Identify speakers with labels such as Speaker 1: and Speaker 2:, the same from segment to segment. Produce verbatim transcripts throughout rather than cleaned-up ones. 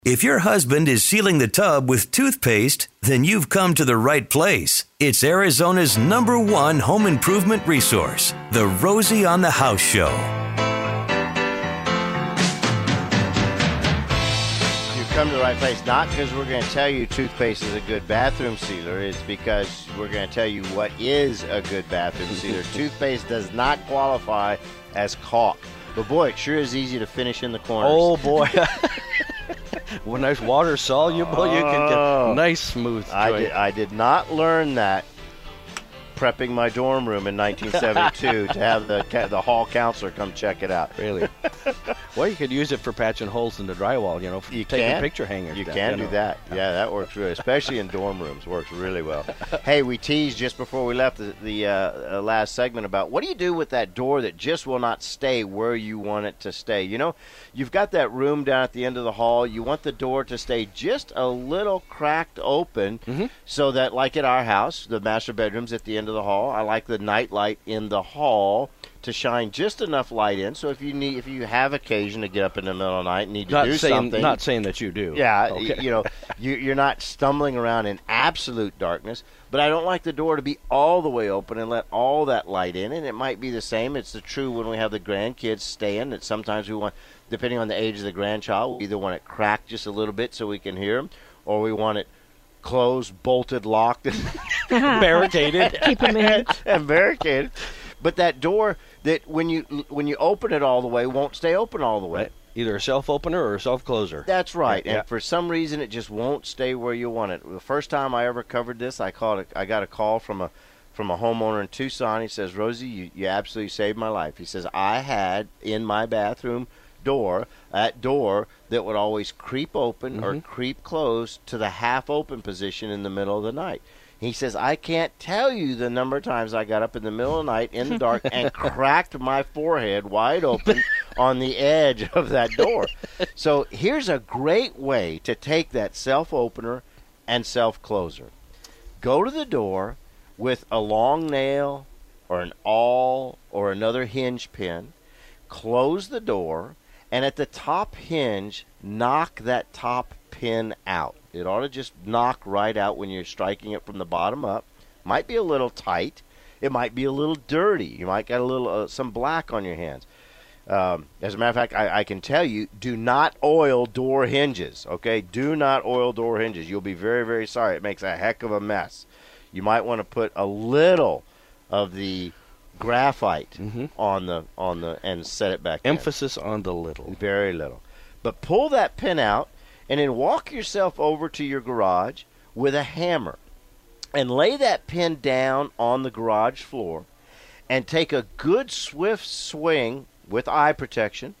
Speaker 1: If your husband is sealing the tub with toothpaste, then you've come to the right place. It's Arizona's number one home improvement resource, the Rosie on the House Show.
Speaker 2: You've come to the right place, not because we're going to tell you toothpaste is a good bathroom sealer. It's because we're going to tell you what is a good bathroom sealer. Toothpaste does not qualify as caulk. But, boy, it sure is easy to finish in the corners.
Speaker 3: Oh, boy. When there's water soluble, you can get nice smooth joint.
Speaker 2: I did, I did not learn that prepping my dorm room in nineteen seventy-two to have the the hall counselor come check it out.
Speaker 3: Really? Well, you could use it for patching holes in the drywall, you know, for
Speaker 2: you
Speaker 3: taking
Speaker 2: can.
Speaker 3: picture hangers
Speaker 2: You
Speaker 3: down,
Speaker 2: can
Speaker 3: you
Speaker 2: do
Speaker 3: know.
Speaker 2: that. Yeah, that works really, especially in dorm rooms, works really well. Hey, we teased just before we left the, the uh, uh, last segment about what do you do with that door that just will not stay where you want it to stay? You know, you've got that room down at the end of the hall. You want the door to stay just a little cracked open
Speaker 3: mm-hmm.
Speaker 2: so that, like at our house, the master bedroom's at the end of the hall. I like the night light in the hall to shine just enough light in, so if you need, if you have occasion to get up in the middle of the night and need to
Speaker 3: not
Speaker 2: do
Speaker 3: saying,
Speaker 2: something,
Speaker 3: not saying that you do.
Speaker 2: Yeah,
Speaker 3: okay.
Speaker 2: you know, you, you're not stumbling around in absolute darkness. But I don't like the door to be all the way open and let all that light in. And it might be the same. It's the true when we have the grandkids staying. That sometimes we want, depending on the age of the grandchild, we either want it cracked just a little bit so we can hear them, or we want it closed, bolted, locked,
Speaker 3: barricaded,
Speaker 4: keep them in,
Speaker 2: and barricaded. But that door that when you when you open it all the way won't stay open all the way.
Speaker 3: Right. Either a self-opener or a self-closer.
Speaker 2: That's right.
Speaker 3: Yeah.
Speaker 2: And for some reason, it just won't stay where you want it. The first time I ever covered this, I called it, I got a call from a from a homeowner in Tucson. He says, Rosie, you, you absolutely saved my life. He says, I had in my bathroom door, that door that would always creep open
Speaker 3: mm-hmm.
Speaker 2: or creep close to the half-open position in the middle of the night. He says, I can't tell you the number of times I got up in the middle of the night in the dark and cracked my forehead wide open on the edge of that door. So here's a great way to take that self-opener and self-closer. Go to the door with a long nail or an awl or another hinge pin. Close the door, and at the top hinge, knock that top pin out. It ought to just knock right out when you're striking it from the bottom up. Might be a little tight. It might be a little dirty. You might get a little uh, some black on your hands. Um, as a matter of fact, I, I can tell you, do not oil door hinges, okay? Do not oil door hinges. You'll be very, very sorry. It makes a heck of a mess. You might want to put a little of the graphite
Speaker 3: mm-hmm.
Speaker 2: on the on the and set it back
Speaker 3: Emphasis
Speaker 2: in.
Speaker 3: on the little.
Speaker 2: Very little. But pull that pin out, and then walk yourself over to your garage with a hammer and lay that pin down on the garage floor and take a good swift swing with eye protection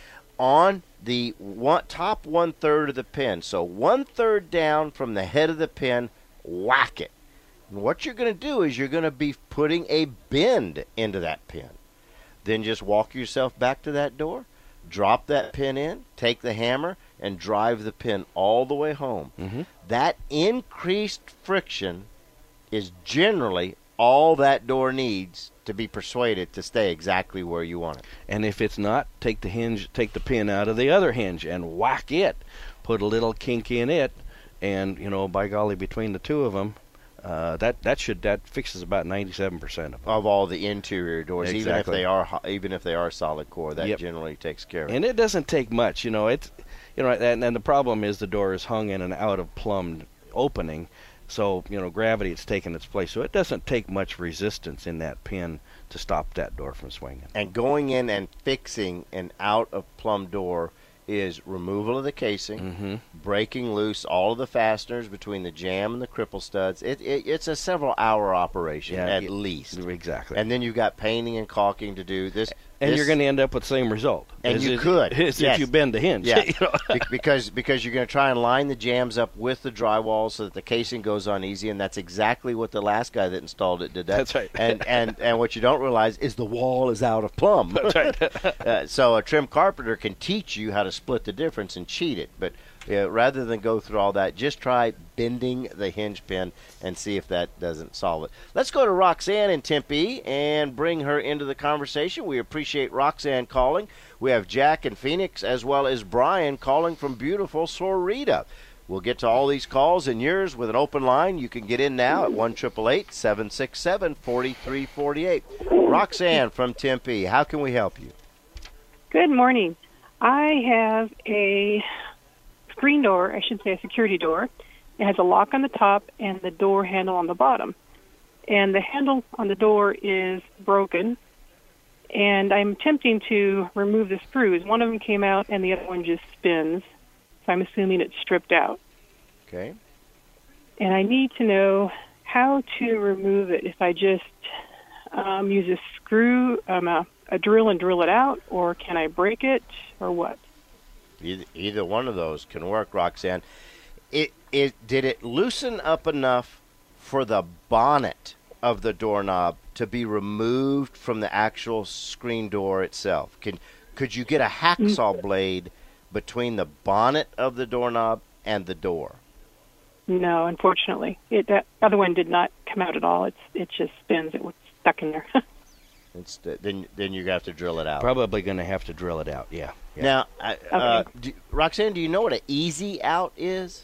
Speaker 2: on the one, top one-third of the pin. So one-third down from the head of the pin, whack it. And what you're going to do is you're going to be putting a bend into that pin. Then just walk yourself back to that door, drop that pin in, take the hammer, and drive the pin all the way home.
Speaker 3: Mm-hmm.
Speaker 2: That increased friction is generally all that door needs to be persuaded to stay exactly where you want it.
Speaker 3: And if it's not, take the hinge, take the pin out of the other hinge and whack it. Put a little kink in it, and you know, by golly, between the two of them, uh, that that should that fixes about ninety-seven percent of them.
Speaker 2: Of all the interior doors,
Speaker 3: Exactly.
Speaker 2: even if they are even if they are solid core, that
Speaker 3: Yep.
Speaker 2: generally takes care of it.
Speaker 3: And it doesn't take much, you know. It's you know, and, and the problem is the door is hung in an out of plumbed opening. So, you know, gravity it's taken its place. So it doesn't take much resistance in that pin to stop that door from swinging.
Speaker 2: And going in and fixing an out-of-plumb door is removal of the casing,
Speaker 3: mm-hmm.
Speaker 2: breaking loose all of the fasteners between the jamb and the cripple studs. It, it, it's a several-hour operation
Speaker 3: Yeah,
Speaker 2: at
Speaker 3: it-
Speaker 2: least.
Speaker 3: Exactly.
Speaker 2: And then you've got painting and caulking to do. This,
Speaker 3: and
Speaker 2: this,
Speaker 3: you're going to end up with the same result.
Speaker 2: And
Speaker 3: as
Speaker 2: you
Speaker 3: if-
Speaker 2: could,
Speaker 3: as
Speaker 2: yes.
Speaker 3: if you bend the hinge.
Speaker 2: Yeah,
Speaker 3: you know?
Speaker 2: Be- because because you're going to try and line the jambs up with the drywall so that the casing goes on easy, and that's exactly what the last guy that installed it did. That.
Speaker 3: That's right.
Speaker 2: and, and and what you don't realize is the wall is out of plumb.
Speaker 3: That's right.
Speaker 2: uh, so a trim carpenter can teach you how to split the difference and cheat it, but Yeah, rather than go through all that, just try bending the hinge pin and see if that doesn't solve it. Let's go to Roxanne in Tempe and bring her into the conversation. We appreciate Roxanne calling. We have Jack in Phoenix as well as Brian calling from beautiful Sorita. We'll get to all these calls and yours with an open line. You can get in now at one eight eight eight, seven six seven, four three four eight. Roxanne from Tempe, how can we help you?
Speaker 4: Good morning. I have a screen door, I should say a security door. It has a lock on the top and the door handle on the bottom. And the handle on the door is broken, and I'm attempting to remove the screws. One of them came out and the other one just spins, so I'm assuming it's stripped out.
Speaker 2: Okay.
Speaker 4: And I need to know how to remove it. If I just um, use a screw, um, a, a drill and drill it out, or can I break it, or what?
Speaker 2: Either, either one of those can work, Roxanne. It it did it loosen up enough for the bonnet of the doorknob to be removed from the actual screen door itself? Can could you get a hacksaw blade between the bonnet of the doorknob and the door?
Speaker 4: No, unfortunately, it that other one did not come out at all. It's it just spins. It was stuck in there.
Speaker 2: It's the, then then you have to drill it out.
Speaker 3: Probably going to have to drill it out. Yeah. yeah.
Speaker 2: Now, I, uh,
Speaker 4: Okay.
Speaker 2: do, Roxanne, do you know what an easy out is?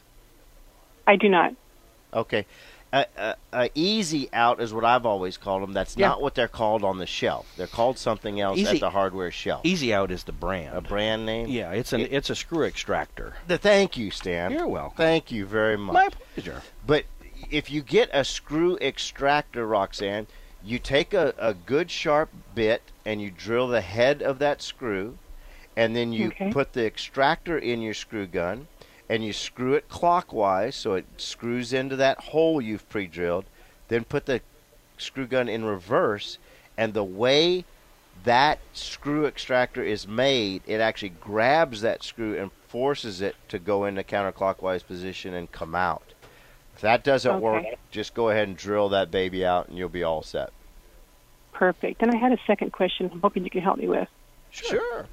Speaker 4: I do not.
Speaker 2: Okay. A uh, uh, easy out is what I've always called them. That's
Speaker 3: Yeah.
Speaker 2: not what they're called on the shelf. They're called something else
Speaker 3: Easy-
Speaker 2: at the hardware shelf.
Speaker 3: Easy Out is the brand.
Speaker 2: A brand name?
Speaker 3: Yeah, it's an it's a screw extractor.
Speaker 2: The, thank you, Stan.
Speaker 3: You're welcome.
Speaker 2: Thank you very much.
Speaker 3: My pleasure.
Speaker 2: But if you get a screw extractor, Roxanne, you take a, a good sharp bit and you drill the head of that screw, and then you
Speaker 4: Okay.
Speaker 2: put the extractor in your screw gun, and you screw it clockwise so it screws into that hole you've pre-drilled. Then put the screw gun in reverse, and the way that screw extractor is made, it actually grabs that screw and forces it to go into counterclockwise position and come out. If that doesn't
Speaker 4: Okay.
Speaker 2: work, just go ahead and drill that baby out, and you'll be all set.
Speaker 4: Perfect. And I had a second question I'm hoping you can help me with.
Speaker 2: Sure.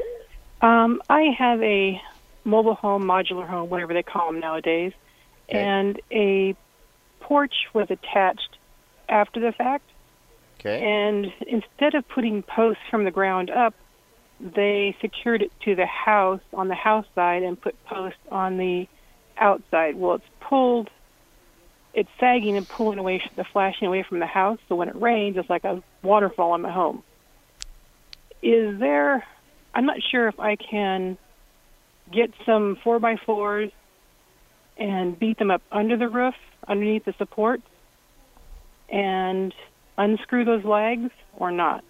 Speaker 4: Um, I have a mobile home, modular home, whatever they call them nowadays,
Speaker 2: Okay.
Speaker 4: and a porch was attached after the fact.
Speaker 2: Okay.
Speaker 4: And instead of putting posts from the ground up, they secured it to the house on the house side and put posts on the outside. Well, it's pulled, it's sagging and pulling away, the flashing away from the house. So when it rains, it's like a waterfall in my home. Is there? I'm not sure if I can get some four by fours and beat them up under the roof, underneath the support, and unscrew those legs or not.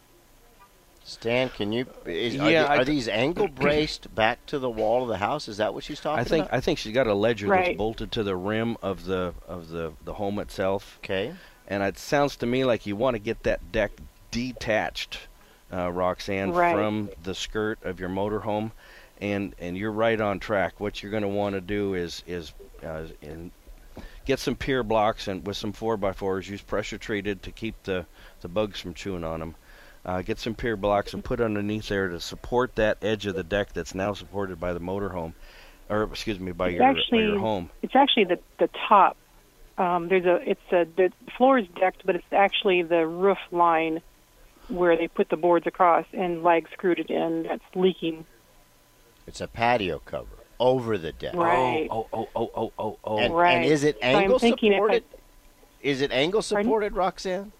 Speaker 2: Stan, can you? Is, are,
Speaker 3: Yeah,
Speaker 2: the-
Speaker 3: I
Speaker 2: are
Speaker 3: d-
Speaker 2: these angle braced back to the wall of the house? Is that what she's talking
Speaker 3: I think
Speaker 2: about?
Speaker 3: I think she's got a ledger that's
Speaker 4: Right.
Speaker 3: bolted to the rim of the of the the home itself,
Speaker 2: Okay.
Speaker 3: and it sounds to me like you want to get that deck detached, uh, Roxanne,
Speaker 4: Right.
Speaker 3: from the skirt of your motorhome, and and you're right on track. What you're going to want to do is is uh, in, get some pier blocks and with some four by fours. Use pressure treated to keep the the bugs from chewing on them. Uh, get some pier blocks and put underneath there to support that edge of the deck that's now supported by the motorhome, or excuse me, by
Speaker 4: It's
Speaker 3: your
Speaker 4: actually
Speaker 3: by your home.
Speaker 4: It's actually the the top. Um, there's a it's a the floor is decked, but it's actually the roof line where they put the boards across and lag screwed it in. That's leaking.
Speaker 2: It's a patio cover over the deck.
Speaker 4: Right.
Speaker 3: Oh, oh, oh, oh, oh, oh.
Speaker 2: And,
Speaker 4: Right.
Speaker 2: and is it
Speaker 4: So I'm
Speaker 2: angle
Speaker 4: thinking if I-
Speaker 2: supported? Is it angle
Speaker 4: Pardon?
Speaker 2: supported, Roxanne?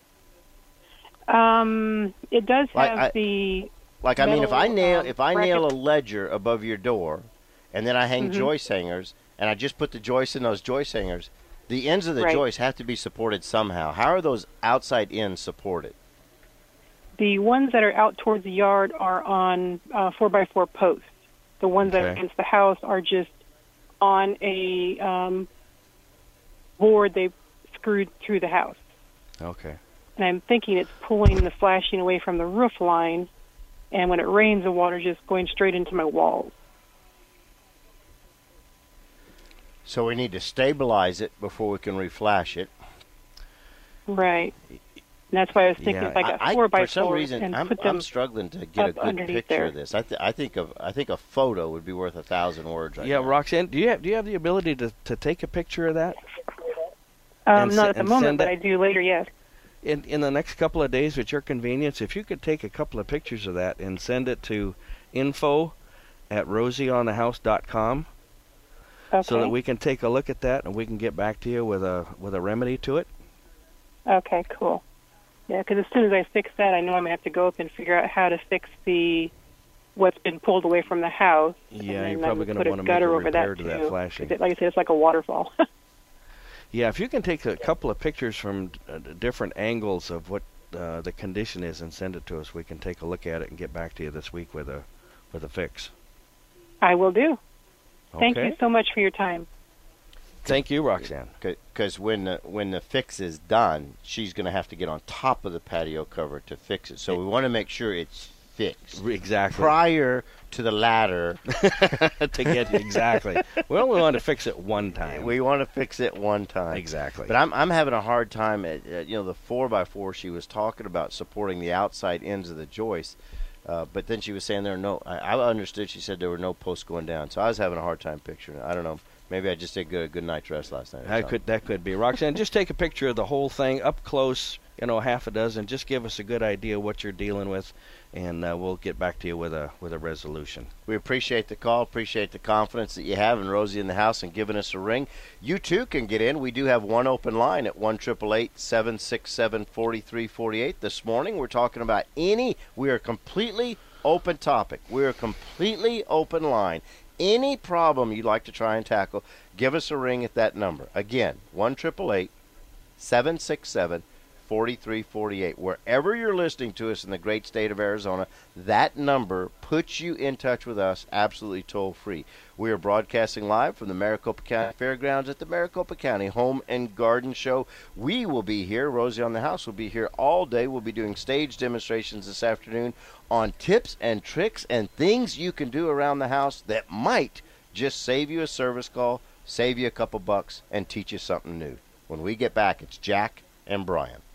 Speaker 4: Um, it does
Speaker 2: Like,
Speaker 4: have
Speaker 2: I-
Speaker 4: the
Speaker 2: Like I mean, if I
Speaker 4: Metal,
Speaker 2: nail
Speaker 4: um,
Speaker 2: if I nail a
Speaker 4: bracket.
Speaker 2: ledger above your door, and then I hang
Speaker 4: Mhm.
Speaker 2: joist hangers, and I just put the joist in those joist hangers, the ends of the
Speaker 4: Right.
Speaker 2: joist have to be supported somehow. How are those outside ends supported?
Speaker 4: the ones that are out towards the yard are on uh, four by four posts. The ones that are
Speaker 3: Okay.
Speaker 4: against the house are just on a um, board they screwed through the house.
Speaker 3: Okay.
Speaker 4: And I'm thinking it's pulling the flashing away from the roof line, and when it rains, the water's just going straight into my walls.
Speaker 2: So we need to stabilize it before we can reflash it.
Speaker 4: Right. And that's why I was thinking
Speaker 3: Yeah,
Speaker 4: if I got
Speaker 2: I,
Speaker 4: four by
Speaker 2: for some
Speaker 4: four
Speaker 2: reason,
Speaker 4: and
Speaker 2: I'm,
Speaker 4: put them
Speaker 2: I'm struggling to get a
Speaker 4: up
Speaker 2: good
Speaker 4: underneath
Speaker 2: picture
Speaker 4: there.
Speaker 2: of this. I, th- I think of I think a photo would be worth a thousand words. Right
Speaker 3: Yeah,
Speaker 2: now.
Speaker 3: Roxanne, do you have do you have the ability to, to take a picture of that?
Speaker 4: Um,
Speaker 3: and
Speaker 4: not
Speaker 3: se-
Speaker 4: at the
Speaker 3: and
Speaker 4: moment,
Speaker 3: send
Speaker 4: but
Speaker 3: it-
Speaker 4: I do later, yes.
Speaker 3: In in the next couple of days, at your convenience, if you could take a couple of pictures of that and send it to info at rosie on the house dot com,
Speaker 4: Okay.
Speaker 3: so that we can take a look at that and we can get back to you with a with a remedy to it.
Speaker 4: Okay, cool. Yeah, because as soon as I fix that, I know I'm going to have to go up and figure out how to fix the what's been pulled away from the house.
Speaker 3: Yeah,
Speaker 4: and
Speaker 3: you're
Speaker 4: then
Speaker 3: probably
Speaker 4: I'm
Speaker 3: going to
Speaker 4: put
Speaker 3: want to make
Speaker 4: gutter
Speaker 3: a
Speaker 4: over
Speaker 3: repair
Speaker 4: that
Speaker 3: to
Speaker 4: too.
Speaker 3: that flashing.
Speaker 4: 'Cause it- like I said, it's like a waterfall.
Speaker 3: Yeah, if you can take a couple of pictures from uh, different angles of what uh, the condition is and send it to us, we can take a look at it and get back to you this week with a with a fix.
Speaker 4: I will do. Thank
Speaker 3: Okay.
Speaker 4: you so much for your time.
Speaker 3: Thank you, Roxanne.
Speaker 2: Because when the, when the fix is done, she's going to have to get on top of the patio cover to fix it. So we want to make sure it's fixed
Speaker 3: Exactly.
Speaker 2: prior to the ladder.
Speaker 3: to get exactly. We only want to fix it one time.
Speaker 2: We want to fix it one time.
Speaker 3: Exactly.
Speaker 2: But I'm I'm having a hard time at, at you know the four by four she was talking about supporting the outside ends of the joist, uh, but then she was saying there are no. I, I understood she said there were no posts going down, so I was having a hard time picturing it. I don't know. Maybe I just did good, a good night's rest last night. or
Speaker 3: That
Speaker 2: something.
Speaker 3: could that could be Roxanne. Just take a picture of the whole thing up close. You know, half a dozen. Just give us a good idea what you're dealing with, and uh, we'll get back to you with a with a resolution.
Speaker 2: We appreciate the call, appreciate the confidence that you have in Rosie in the house and giving us a ring. You too can get in. We do have one open line at one eight eight eight, seven six seven, four three four eight. This morning we're talking about any, we are completely open topic. We are completely open line. Any problem you'd like to try and tackle, give us a ring at that number. Again, one eight eight eight, seven six seven, four three four eight. Wherever you're listening to us in the great state of Arizona, that number puts you in touch with us absolutely toll-free. We are broadcasting live from the Maricopa County Fairgrounds at the Maricopa County Home and Garden Show. We will be here. Rosie on the House will be here all day. We'll be doing stage demonstrations this afternoon on tips and tricks and things you can do around the house that might just save you a service call, save you a couple bucks, and teach you something new. When we get back, it's Jack and Brian.